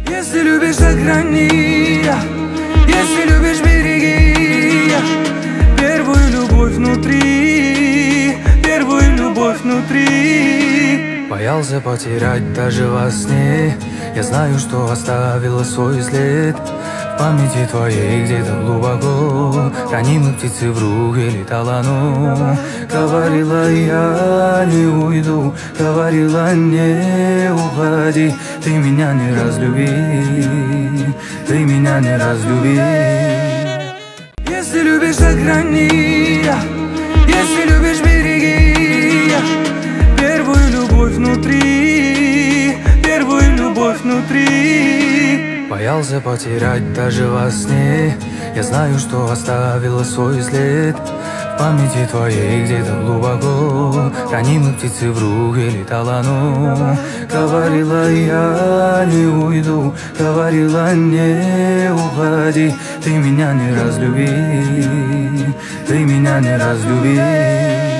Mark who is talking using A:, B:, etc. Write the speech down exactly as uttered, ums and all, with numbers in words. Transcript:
A: Если любишь, сохрани, если любишь, береги первую любовь внутри, первую любовь внутри.
B: Боялся потерять даже во сне. Я знаю, что оставила свой след в памяти твоей где-то глубоко. Ранимых птицы в руке летала, но говорила я не уйду, говорила не уходи. Ты меня не разлюби, ты меня не разлюби.
A: Если любишь, сохрани, если любишь, береги первую любовь внутри, первую любовь внутри.
B: Боялся потерять даже во сне. Я знаю, что оставила свой след в памяти твоей где-то глубоко. Ранимых птицы в руке летала, но говорила я не уйду, говорила не уходи. Ты меня не разлюби, ты меня не разлюби.